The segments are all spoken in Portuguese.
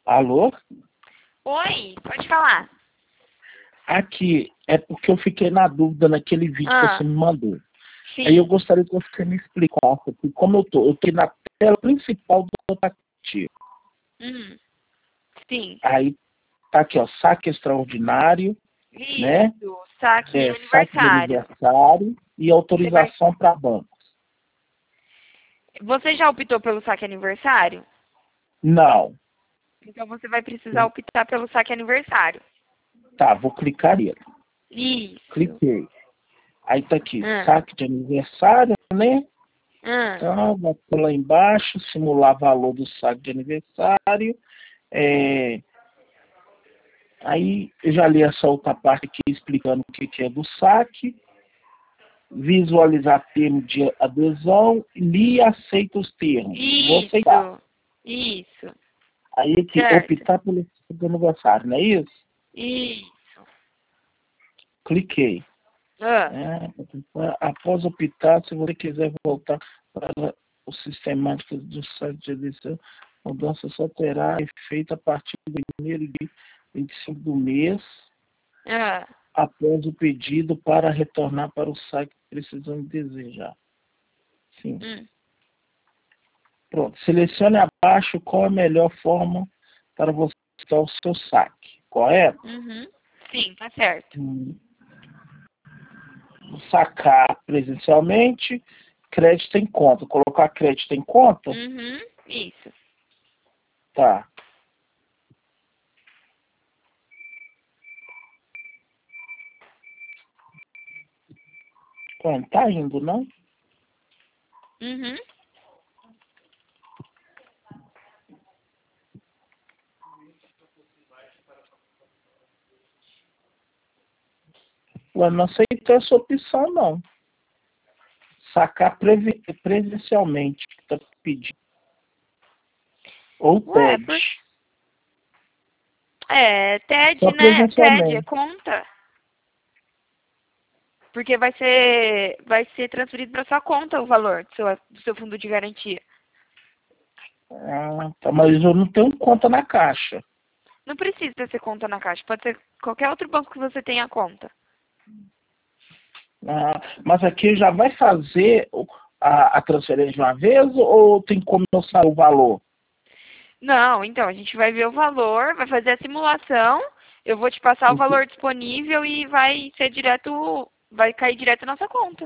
Alô? Oi, pode falar. Aqui, é porque eu fiquei na dúvida naquele vídeo que você me mandou. Aí eu Sim. gostaria que você me explicasse aqui como eu tô na tela principal do aplicativo. Sim. Aí tá aqui, ó, saque extraordinário, né? Isso, saque Saque de aniversário. aniversário e Você vai... autorização para bancos. Você já optou pelo saque aniversário? Não. Então você vai precisar optar pelo saque aniversário. Tá, vou clicar nele. Isso. Cliquei. Aí tá aqui, Ah, saque de aniversário, né? ah. Então, vou por lá embaixo, simular valor do saque de aniversário. Aí eu já li essa outra parte aqui explicando o que é do saque. Visualizar termo de adesão, li e aceita os termos. Vou aceitar. Isso. Aí aqui, Certo. optar pelo saque de aniversário, não é isso? Isso. Cliquei. Ah. Após optar, se você quiser voltar para o sistemático do site de edição, a mudança só terá efeito a partir do 1º de 25 do mês, Ah. após o pedido para retornar para o site precisando desejar. Sim. Pronto. Selecione abaixo qual é a melhor forma para você buscar o seu saque. Correto? Sim, tá certo. Sacar presencialmente, crédito em conta. Colocar crédito em conta? Isso. Tá. Não tá indo, não? Ué, não aceitou essa opção, não. Sacar presencialmente, que tá pedindo. Ou Ué, TED. TED, Só né? TED é presencialmente. conta. Porque vai ser transferido para sua conta o valor do seu fundo de garantia. Ah, tá, mas eu não tenho conta na Caixa. Não precisa ser conta na Caixa, pode ser qualquer outro banco que você tenha conta. Ah, mas aqui já vai fazer a transferência de uma vez ou tem como eu saber o valor? Não, então, a gente vai ver o valor, vai fazer a simulação, eu vou te passar o valor disponível e vai cair direto na nossa conta.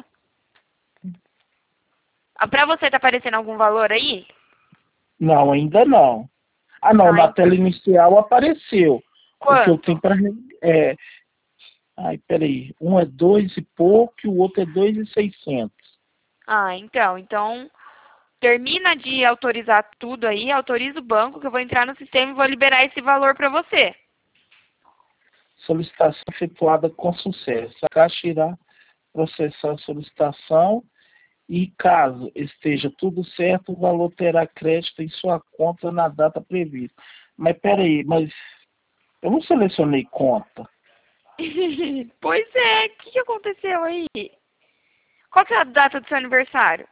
Pra você tá aparecendo algum valor aí? Não, ainda não. Ah, não, Tá, na tela então. inicial apareceu. O que eu tenho Quanto? para... Ai, peraí. Um é 2 e pouco e o outro é 2.600. Então, termina de autorizar tudo aí, autoriza o banco que eu vou entrar no sistema e vou liberar esse valor para você. Solicitação efetuada com sucesso. A Caixa irá processar a solicitação e, caso esteja tudo certo, o valor terá crédito em sua conta na data prevista. Mas peraí, eu não selecionei conta. Pois é, o que aconteceu aí? Qual que é a data do seu aniversário?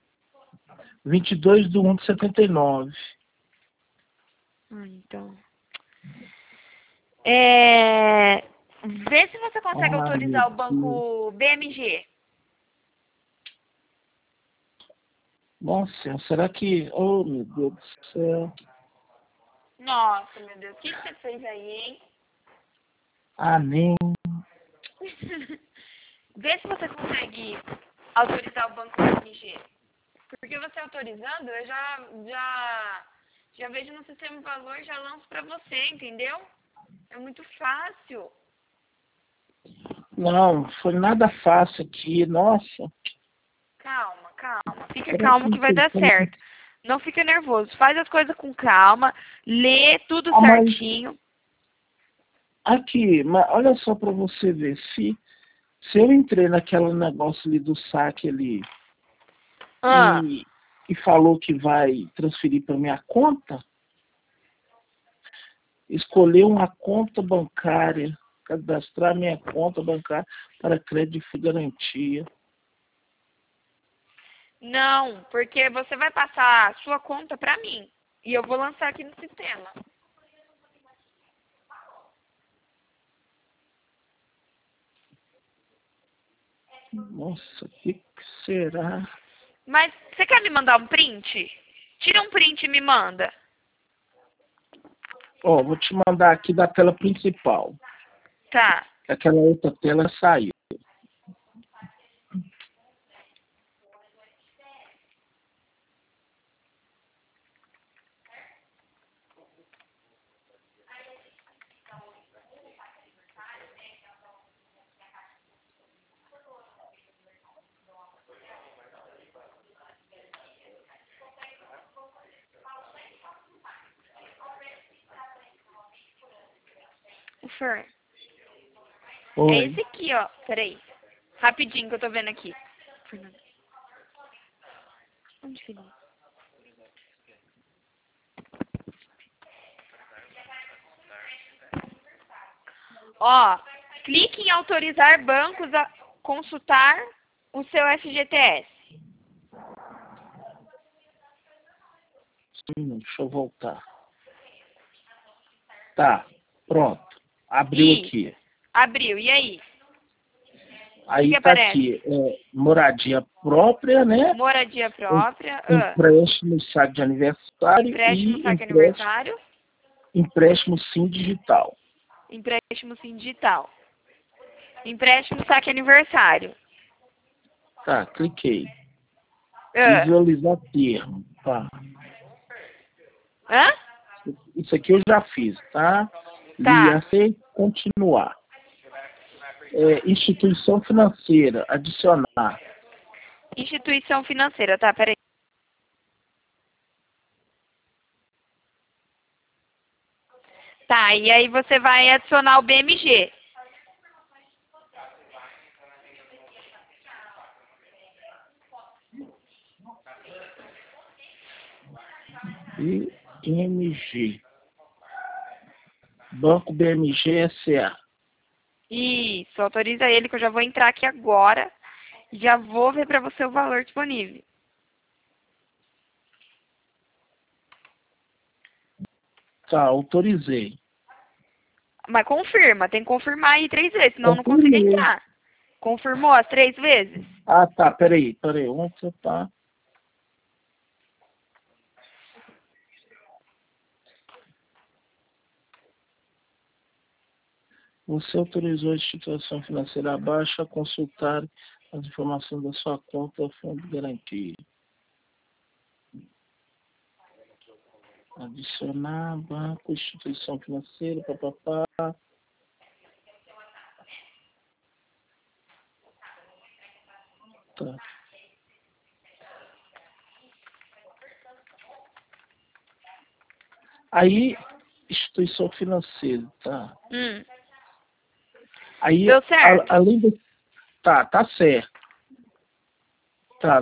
22/1/79. Então. Vê se você consegue Ah, meu autorizar o Deus. banco BMG. Nossa, será que... Oh, meu Deus do céu. Nossa, meu Deus, o que você fez aí, hein? Ah, nem... Vê se você consegue autorizar o banco BMG. Porque você autorizando, eu já vejo no sistema o valor e já lanço pra você, entendeu? É muito fácil. Não, foi nada fácil aqui. Nossa. Calma, calma. Fica Será que calmo não que vai tem dar como... certo. Não fica nervoso. Faz as coisas com calma. Lê tudo Ah, mas certinho. aqui, mas olha só para você ver. Se eu entrei naquele negócio ali do saque ali Ah, e falou que vai transferir para minha conta, escolher uma conta bancária, cadastrar minha conta bancária para crédito e garantia. não, porque você vai passar a sua conta pra mim. E eu vou lançar aqui no sistema. Nossa, o que será? Mas você quer me mandar um print? Tira um print e me manda. Ó, vou te mandar aqui da tela principal. Tá. Aquela outra tela saiu. O Fer. É Oi. esse aqui, ó. Peraí. Rapidinho que eu tô vendo aqui. Onde que ele é? Ó, clique em autorizar bancos a consultar o seu FGTS. Deixa eu voltar. Tá, pronto. Abriu aqui. Abriu, e aí? Aí que tá aparece? aqui, moradia própria, né? Moradia própria. Empréstimo saque de aniversário Empréstimo e saque aniversário. empréstimo sim digital. Empréstimo sim digital. Empréstimo saque aniversário. Tá, cliquei. Visualizar termo. Tá. Hã? Isso aqui eu já fiz, tá? Li, Tá. aceito, continuar. Instituição financeira, adicionar. Instituição financeira, tá? Peraí. Tá, e aí você vai adicionar o BMG. BMG. Banco BMG S.A. Isso, autoriza ele que eu já vou entrar aqui agora. Já vou ver pra você o valor disponível. Tá, autorizei. Mas confirma, tem que confirmar aí 3 vezes, senão eu não consigo Confirmei. entrar. Confirmou as 3 vezes? Ah, tá, peraí. Onde você tá? Você autorizou a instituição financeira abaixo a consultar as informações da sua conta fundo de garantia. Adicionar banco, instituição financeira, papapá. Tá. Aí, instituição financeira, tá? Aí, Deu certo? além do... Tá certo. Tá.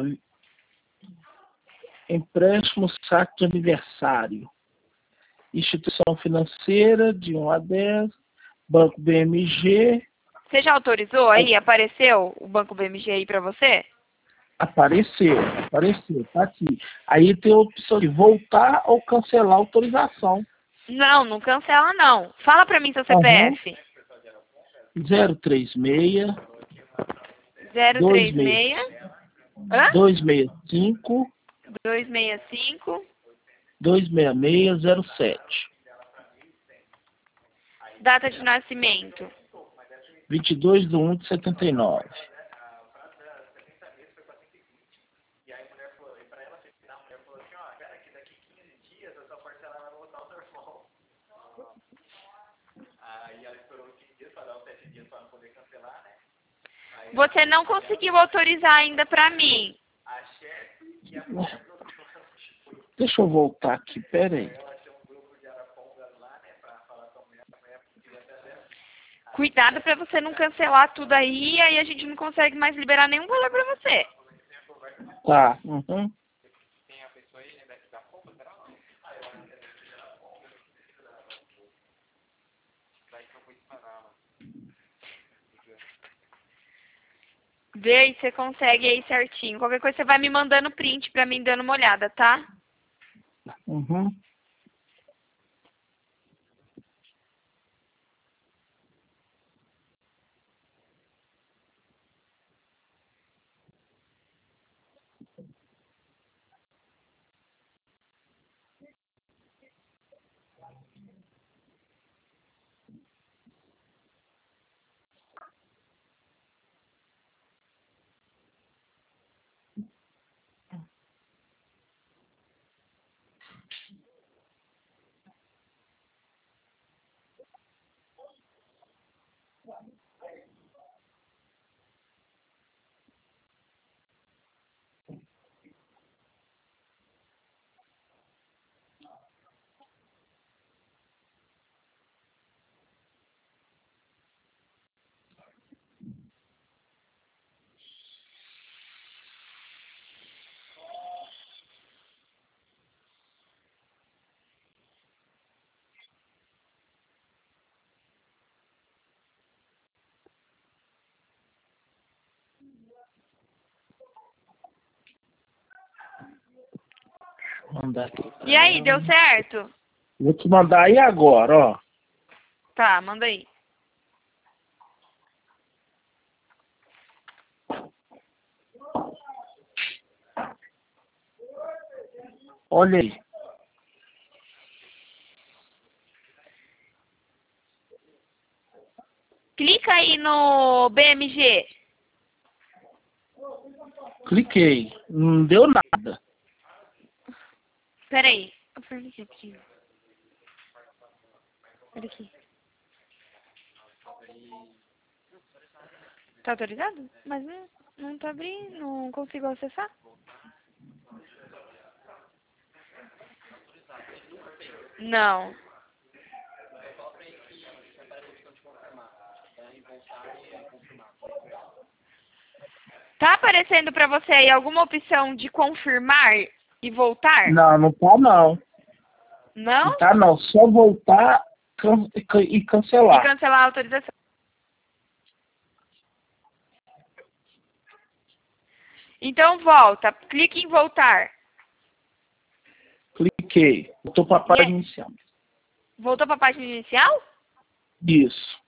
Empréstimo saque de aniversário. Instituição financeira, de 1 a 10. Banco BMG. Você já autorizou aí? Apareceu o Banco BMG aí pra você? Apareceu, tá aqui. Aí tem a opção de voltar ou cancelar a autorização. Não, não cancela não. Fala pra mim seu Aham. CPF. 036 036 hã? 265 265 26607. Data de nascimento. 22/1/79. Você não conseguiu autorizar ainda pra mim. Deixa eu voltar aqui, peraí. Cuidado pra você não cancelar tudo aí, aí a gente não consegue mais liberar nenhum valor pra você. Tá. Uhum. Vê aí se você consegue aí certinho. Qualquer coisa você vai me mandando print pra mim dando uma olhada, tá? Uhum. mandar aqui. E aí, deu certo? Vou te mandar aí agora, ó. Tá, manda aí. Olha aí. Clica aí no BMG. Cliquei. Não deu nada. Pera aí. Olha aqui. Olha aqui. Tá autorizado? Mas não tá abrindo, não consigo acessar. Não. Tá aparecendo pra você aí alguma opção de confirmar e voltar? Não, não tá não. Não? Não tá não. Só voltar e E cancelar. cancelar a autorização. Então volta, clique em voltar. Cliquei. Estou para a página inicial. Voltou pra página inicial? Isso.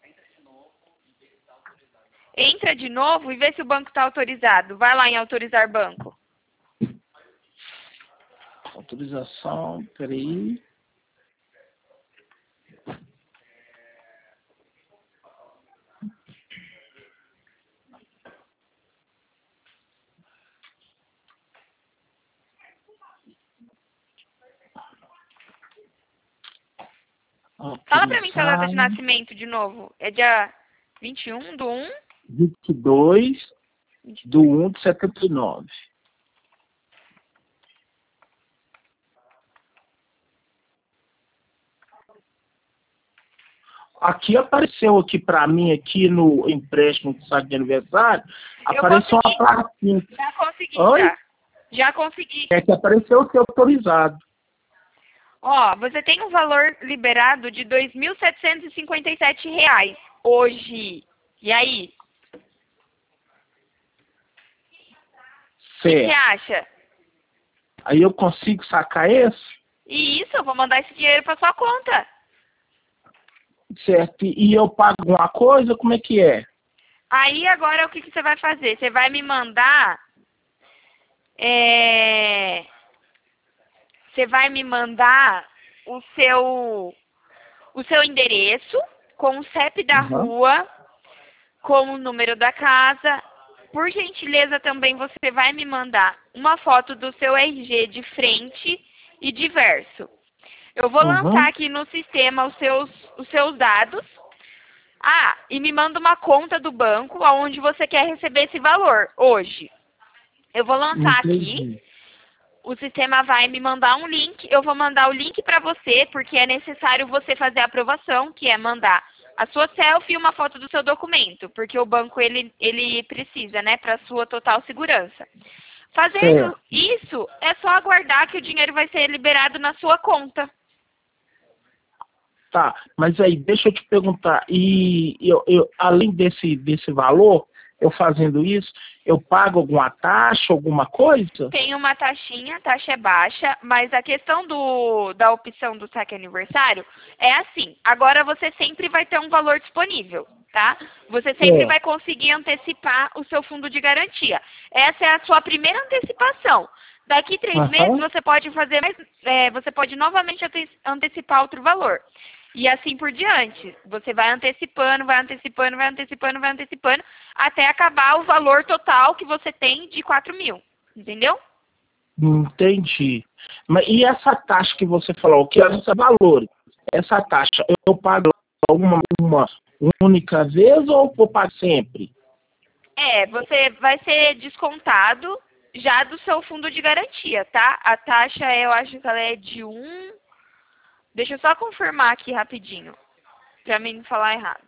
Entra de novo e vê se o banco está autorizado. Vai lá em autorizar banco. Autorização, peraí. Fala pra mim sua data de nascimento de novo. É dia 21/1? 22/1/79. Aqui apareceu aqui para mim, aqui no empréstimo de saque de aniversário, apareceu uma plaquinha. Já consegui, Oi? já consegui. É que apareceu o seu autorizado. Ó, você tem um valor liberado de R$ 2.757 hoje. E aí? O que você Certo. acha? Aí eu consigo sacar esse? E isso, eu vou mandar esse dinheiro para sua conta. Certo. E eu pago alguma coisa? Como é que é? Aí agora o que você vai fazer? Você vai me mandar... Você vai me mandar o seu endereço com o CEP da rua, com o número da casa. Por gentileza também você vai me mandar uma foto do seu RG de frente e de verso. Eu vou lançar aqui no sistema os seus dados. Ah, e me manda uma conta do banco aonde você quer receber esse valor hoje. Eu vou lançar aqui. O sistema vai me mandar um link. Eu vou mandar o link para você, porque é necessário você fazer a aprovação, que é mandar a sua selfie e uma foto do seu documento, porque o banco ele precisa, né, para sua total segurança. Fazendo isso, é só aguardar que o dinheiro vai ser liberado na sua conta. Tá, mas aí deixa eu te perguntar, e eu além desse valor, eu fazendo isso, eu pago alguma taxa, alguma coisa? Tem uma taxinha, a taxa é baixa, mas a questão da opção do saque aniversário é assim, agora você sempre vai ter um valor disponível, tá? Você sempre vai conseguir antecipar o seu fundo de garantia. Essa é a sua primeira antecipação. Daqui 3 meses você pode fazer você pode novamente antecipar outro valor. E assim por diante. Você vai antecipando, até acabar o valor total que você tem de 4.000. Entendeu? Entendi. Mas e essa taxa que você falou, que é esse valor? Essa taxa, eu pago uma única vez ou vou pagar sempre? Você vai ser descontado já do seu fundo de garantia, tá? A taxa, eu acho que ela é de 1... Deixa eu só confirmar aqui rapidinho, pra mim não falar errado.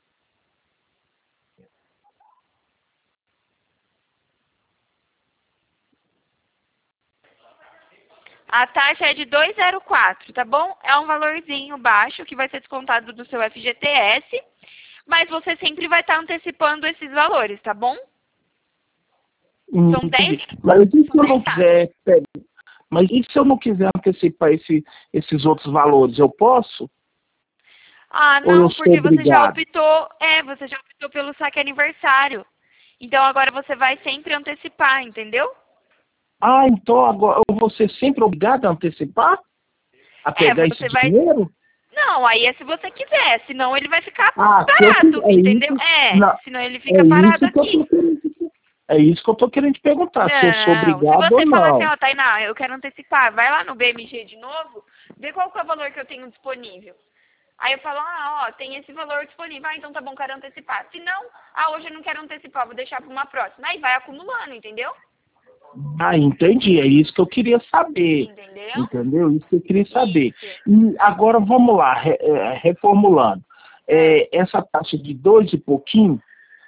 A taxa é de 2,04, tá bom? É um valorzinho baixo que vai ser descontado do seu FGTS, mas você sempre vai estar antecipando esses valores, tá bom? São 10. Mas e se eu não quiser pegar? Mas e se eu não quiser antecipar esses outros valores, eu posso? Ah, Ou eu não, sou porque obrigado? você já optou pelo saque aniversário. Então agora você vai sempre antecipar, entendeu? Ah, então agora eu vou ser sempre obrigado a antecipar? A É, pegar esse você vai. dinheiro? Não, aí é se você quiser, senão ele vai ficar Ah, se eu parado, quiser, é entendeu? isso. É, Não, senão ele é fica parado isso que eu aqui. tô querendo. É isso que eu tô querendo te perguntar, se eu sou Não, se obrigado ou você falar assim, não. ó, Tainá, eu quero antecipar, vai lá no BMG de novo, vê qual que é o valor que eu tenho disponível. Aí eu falo, ah, ó, tem esse valor disponível. Ah, então tá bom, quero antecipar. Se não, ah, hoje eu não quero antecipar, vou deixar para uma próxima. Aí vai acumulando, entendeu? Ah, entendi. É isso que eu queria saber. Entendeu? Entendeu? Isso que eu queria saber. Isso. E agora vamos lá, reformulando. Ah, Essa taxa de 2 e pouquinho,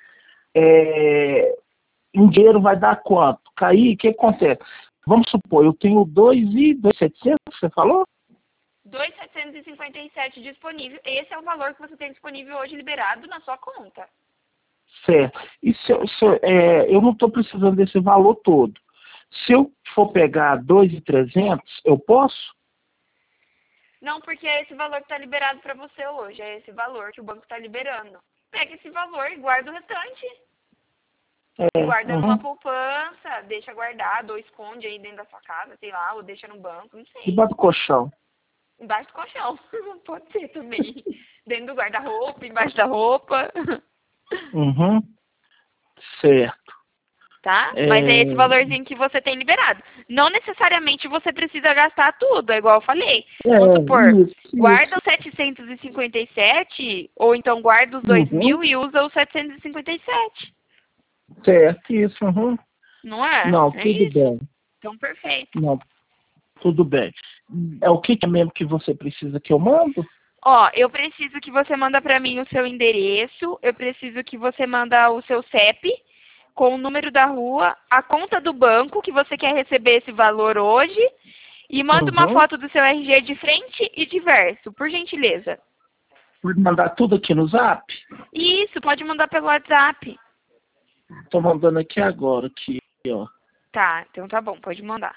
em dinheiro vai dar quanto? Cair, o que acontece? Vamos supor, eu tenho 2.700, você falou? 2.757 disponível. Esse é o valor que você tem disponível hoje liberado na sua conta. Certo. E eu não estou precisando desse valor todo. Se eu for pegar 2.300, eu posso? Não, porque é esse valor que está liberado para você hoje. É esse valor que o banco está liberando. Pega esse valor e guarda o restante. Guarda numa Uhum. poupança, deixa guardado, ou esconde aí dentro da sua casa, sei lá, ou deixa no banco, não sei. Debaixo do colchão. Embaixo do colchão. Pode ser também. Dentro do guarda-roupa, embaixo da roupa. Uhum. Certo. Tá? Mas é esse É, valorzinho que você tem liberado. Não necessariamente você precisa gastar tudo, é igual eu falei. Vamos supor, guarda isso. os 757, ou então guarda os 2.000 Uhum. e usa os 757. Certo, isso. Uhum. Não é? Não, É tudo isso. bem. Então, perfeito. Não, tudo bem. É o que mesmo que você precisa que eu mando? Ó, eu preciso que você manda para mim o seu endereço, eu preciso que você manda o seu CEP com o número da rua, a conta do banco que você quer receber esse valor hoje e manda uma Uhum. foto do seu RG de frente e de verso, por gentileza. Pode mandar tudo aqui no Zap? Isso, pode mandar pelo WhatsApp. Estou mandando aqui agora, aqui, ó. Tá, então tá bom, pode mandar.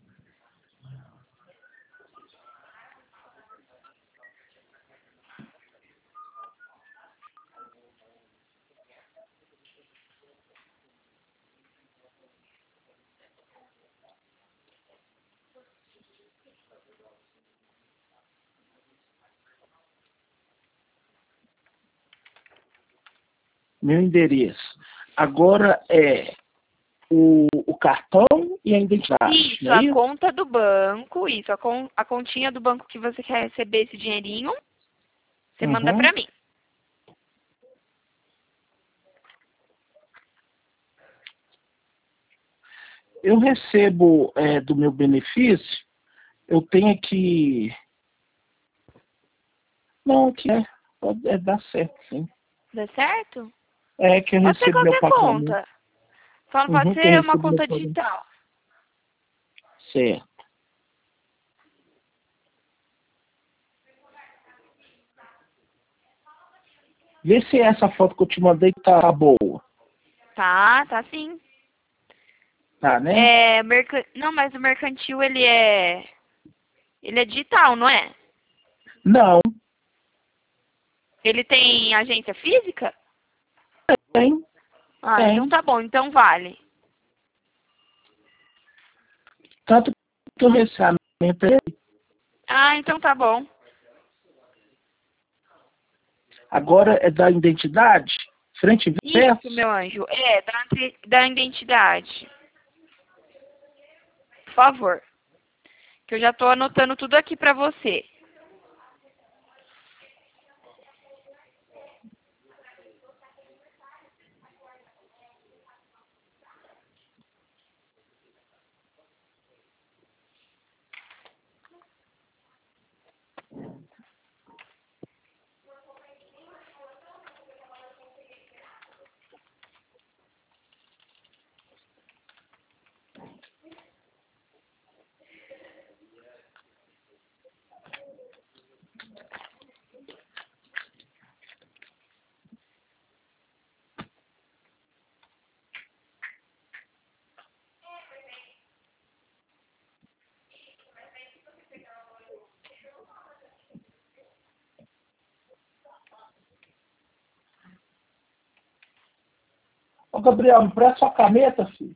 Meu endereço. Agora é o cartão e a identidade, Isso, não é a isso? conta do banco, isso, a continha do banco que você quer receber esse dinheirinho, você manda Uhum. pra mim. Eu recebo do meu benefício, eu tenho que. Não, que dá certo, sim. Dá certo? É que eu Pode ser recebo meu qualquer pagamento. conta. Só não pode Uhum, que eu ser uma recebo meu conta pagamento. digital. Certo. Vê se essa foto que eu te mandei tá boa. Tá sim. Tá, né? É, não, mas o mercantil ele é digital, não é? Não, Ele tem agência física? tem, Ah, então tem. tá bom, então vale. Tanto que eu recebo Ah, então tá bom. agora é da identidade, frente e Isso, verso. meu anjo. É, da identidade. Por favor. Que eu já tô anotando tudo aqui pra você. Ô, Gabriel, me presta sua caneta, filho.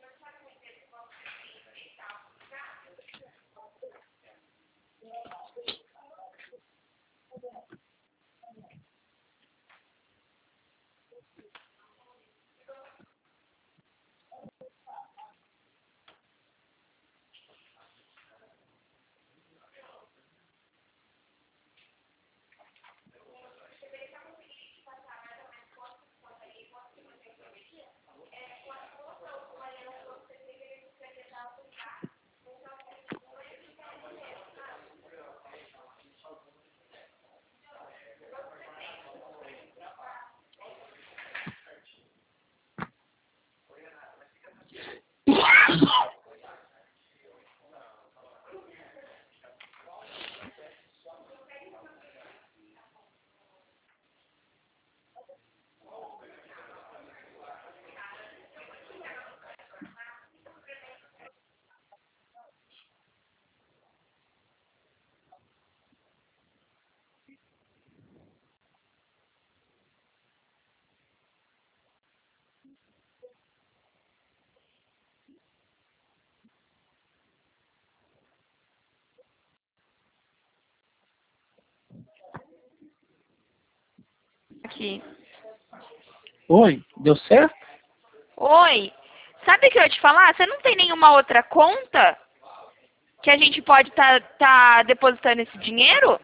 Aqui. Oi, deu certo? Oi, sabe o que eu ia te falar? Você não tem nenhuma outra conta que a gente pode tá depositando esse dinheiro?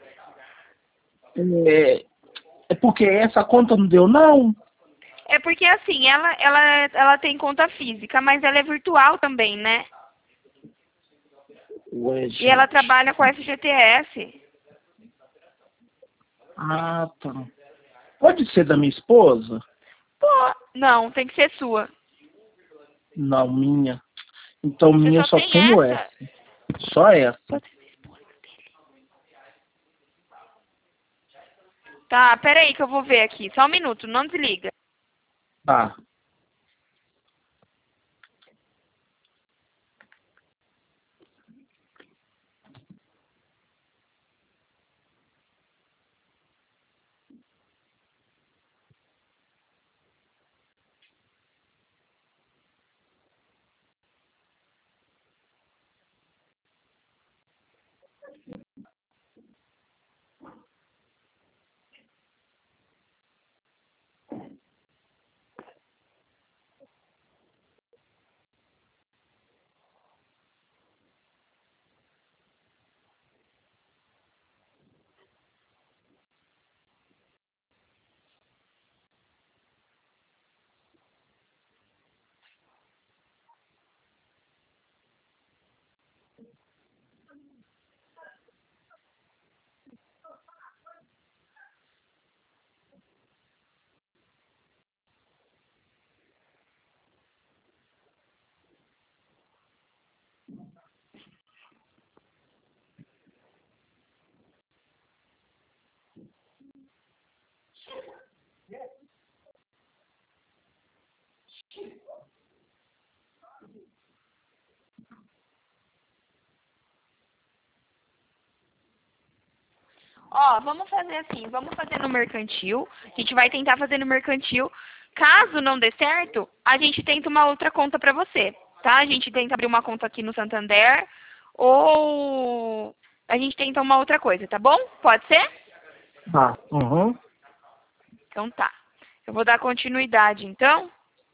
É porque essa conta não deu, não? É porque assim, ela tem conta física, mas ela é virtual também, né? Ué, E ela gente. trabalha com FGTS. Ah, tá. Pode ser da minha esposa? Pô, não, tem que ser sua. Não, minha. Então, Você minha eu só só tem tenho essa. essa. Só essa. Tá, peraí que eu vou ver aqui. Só um minuto, não desliga. Tá. Ó, vamos fazer assim, vamos fazer no mercantil. A gente vai tentar fazer no mercantil. Caso não dê certo, a gente tenta uma outra conta pra você, tá? A gente tenta abrir uma conta aqui no Santander ou a gente tenta uma outra coisa, tá bom? Pode ser? Tá. Uhum. Então tá. Eu vou dar continuidade, então.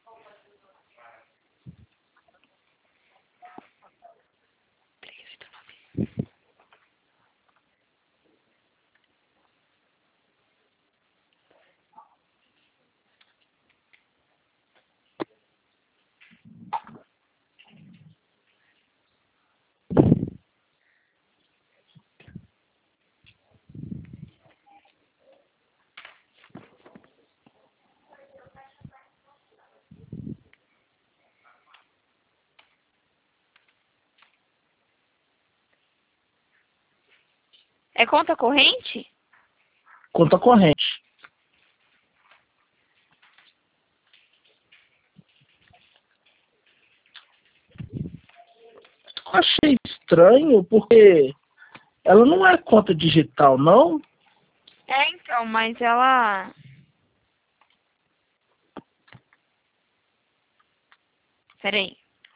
É conta corrente? Conta corrente. Achei estranho porque ela não é conta digital, não? É, então, mas ela Peraí.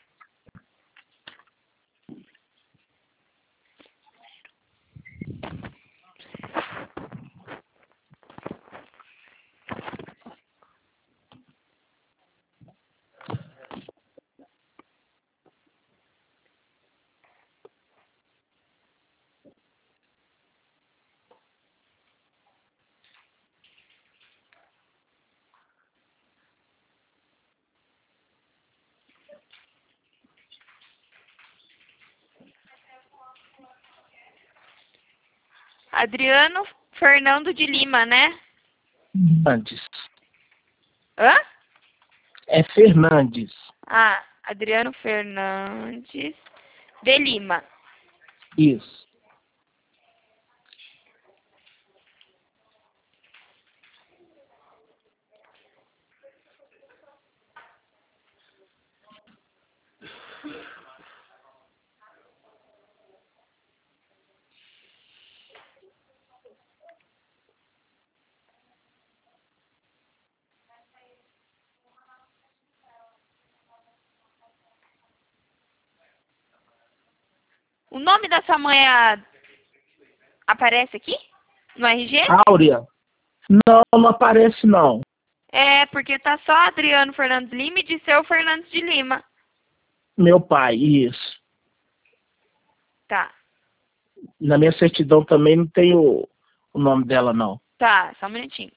Adriano Fernando de Lima, né? Fernandes. Hã? É Fernandes. Ah, Adriano Fernandes de Lima. Isso. O nome da sua mãe aparece aqui? No RG? Áurea. Não, não aparece não. É, porque tá só Adriano Fernandes Lima e de seu Fernandes de Lima. Meu pai, isso. Tá, Na minha certidão também não tem o nome dela, não. tá, só um minutinho.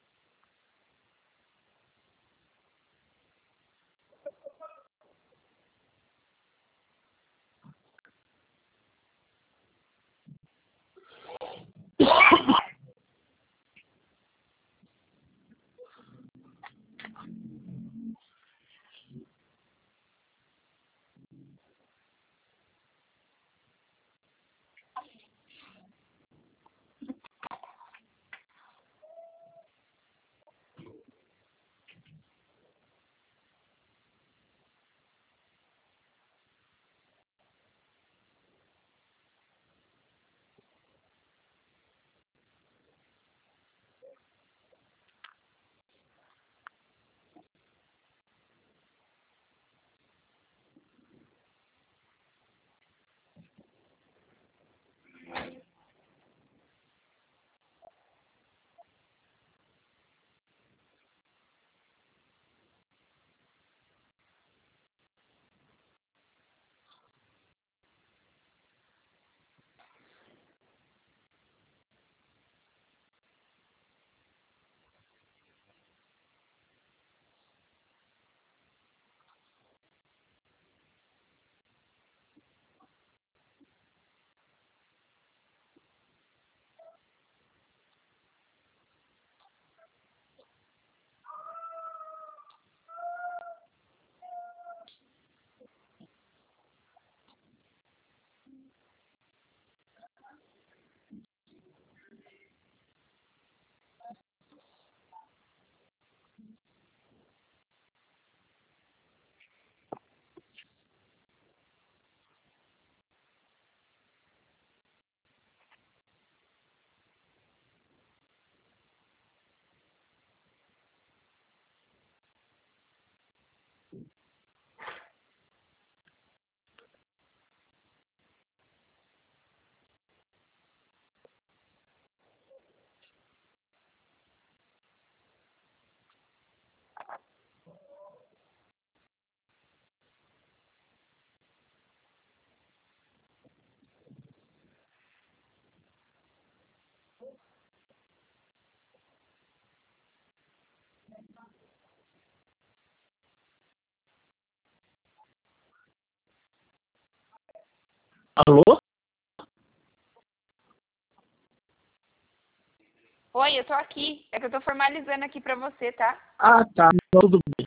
Alô? Oi, eu tô aqui. É que eu tô formalizando aqui pra você, tá? Ah, tá. Tudo bem.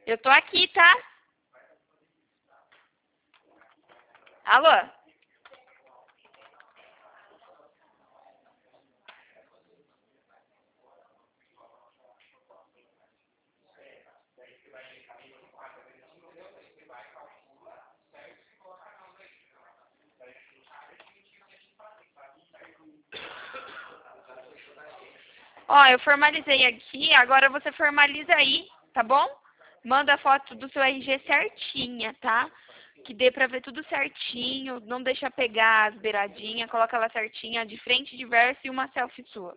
Eu tô aqui, tá? Alô? Ó, eu formalizei aqui, agora você formaliza aí, tá bom? Manda a foto do seu RG certinha, tá? Que dê pra ver tudo certinho, não deixa pegar as beiradinhas, coloca ela certinha, de frente, de verso e uma selfie sua.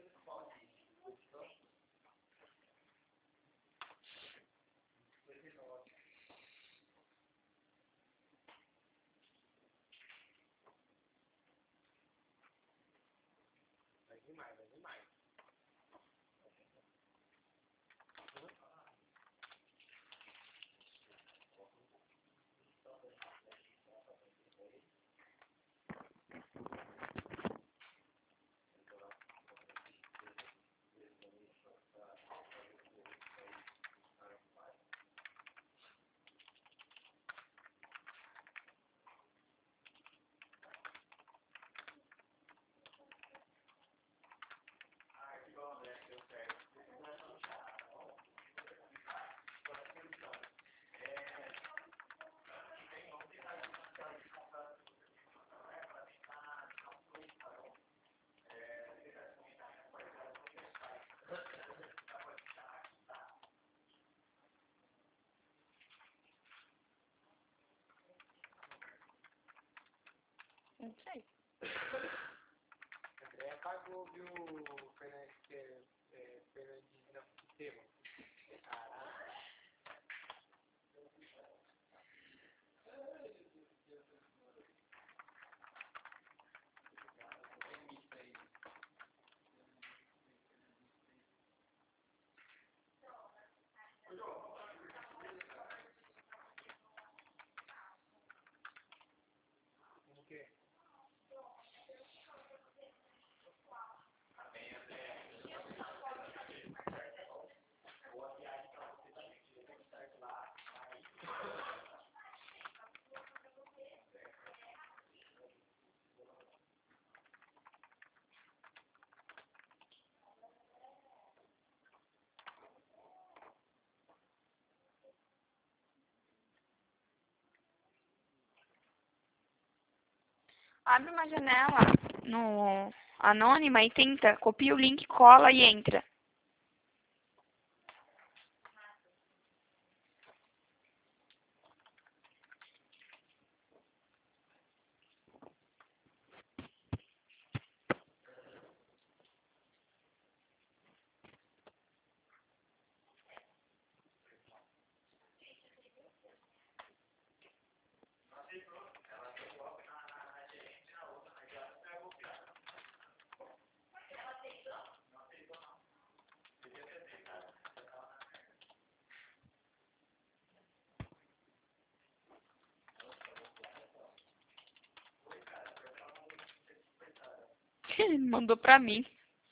Não sei. André apagou, viu, Fernandinho, não, Estevam. Caraca. Como que é? Abre uma janela no anônima e tenta, copia o link, cola e entra. Ele mandou pra mim.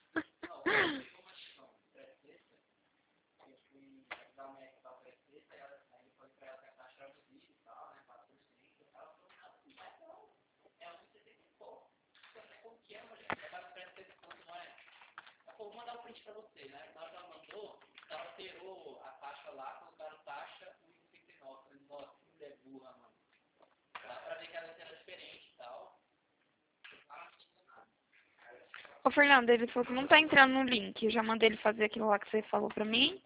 Vou mandar o print pra você, né? Na hora que ela mandou, ela alterou a taxa lá, colocaram taxa 1,69. Falei, nossa, que mulher burra, mano. Dá pra ver que a letra era diferente e tal. Ô, Fernando, ele falou que não tá entrando no link. Eu já mandei ele fazer aquilo lá que você falou pra mim.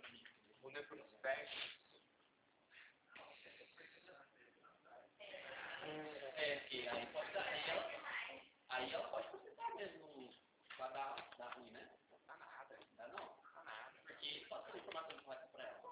É, porque aí pode dar, aí ela pode processar mesmo pra dar ruim, né? Dá nada, dá não, dá nada. Porque pode ser informação correta pra ela.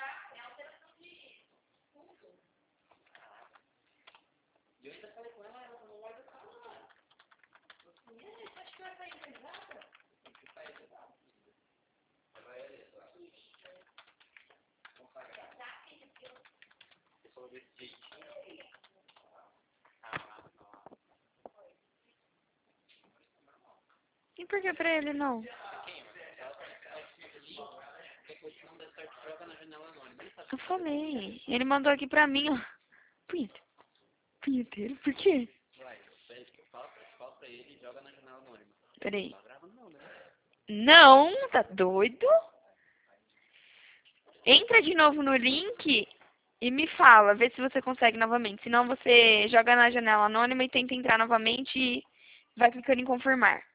E eu ainda falei com ela, ela não vai deixar nada. Acho que vai sair pesada. Tem que sair pesada. Ela é dessa. Consagrada. Eu sou desse jeitinho. E por que pra ele não? depois se não der certo, joga na janela anônima. Ele sabe Eu que falei. Ele mandou aqui pra mim, ó. Punheteiro, por quê? vai, fala pra ele e joga na janela anônima. Peraí. Não tá gravando não, né? Não, tá doido? Entra de novo no link e me fala, vê se você consegue novamente. Senão você joga na janela anônima e tenta entrar novamente e vai clicando em confirmar.